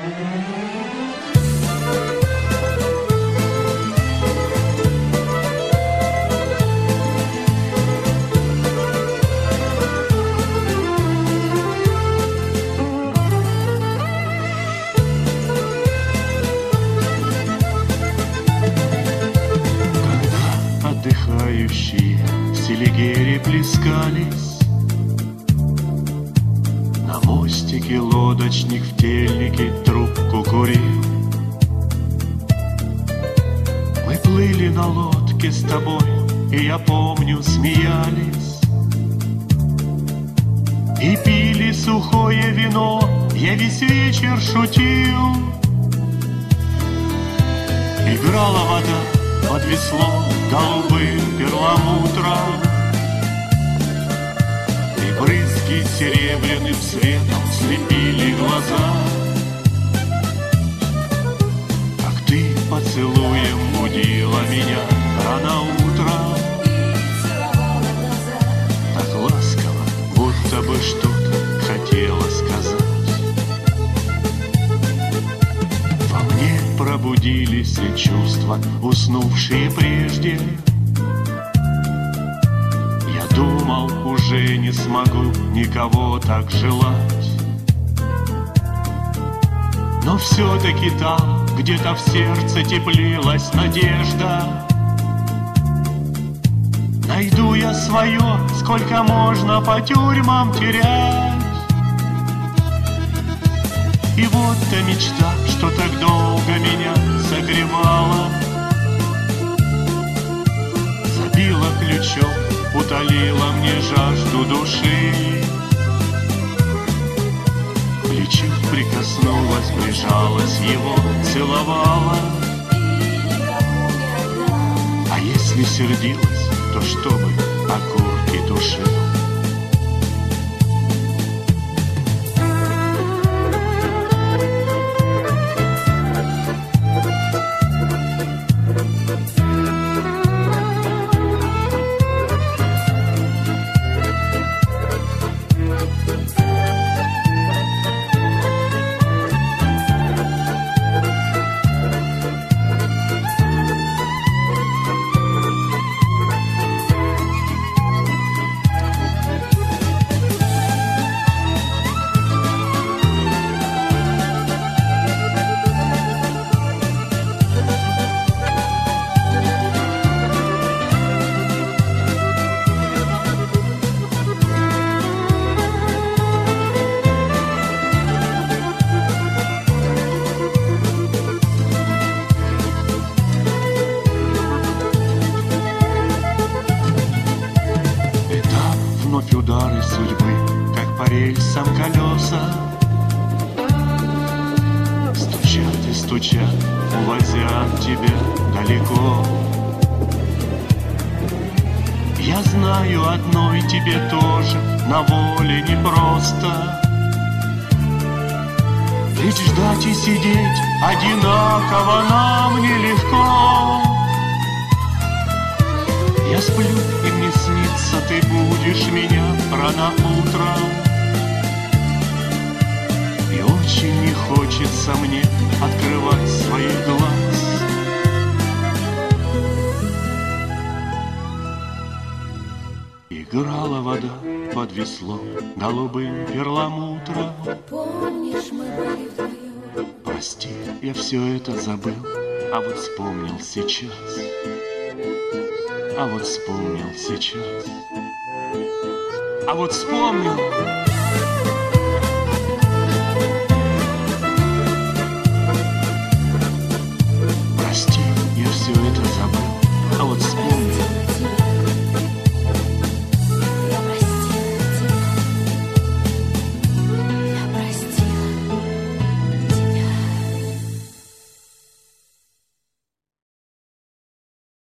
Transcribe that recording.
Отдыхающие в Селигере плескались, на мостике лодочник в тельнике трубку курил. Мы плыли на лодке с тобой, и я помню, смеялись и пили сухое вино, я весь вечер шутил. Играла вода под веслом голубым перламутром, и брызги серебряным светом слепили глаза. Как ты поцелуем будила меня рано утром, так ласково, будто бы что-то хотела сказать. Во мне пробудились чувства, уснувшие прежде. Я думал, уже не смогу никого так желать. Но все-таки там, где-то в сердце теплилась надежда. Найду я свое, сколько можно по тюрьмам терять. И вот та мечта, что так долго меня согревала, забила ключом, утолила мне жажду души. К плечу прикоснулась, прижалась его, целовала. А если сердилась, то чтобы окурки тушила. Удары судьбы, как по рельсам колеса, стучат и стучат, увозя тебя далеко. Я знаю, одной тебе тоже на воле непросто, ведь ждать и сидеть одинаково нам нелегко. Я сплю, и мне снится, ты будешь меня рано утром. И очень не хочется мне открывать своих глаз. Играла вода под веслом голубым перламутром. Помнишь, мы были вдвоем? Прости, я все это забыл, а вот вспомнил сейчас. А вот вспомнил сейчас. А вот вспомнил.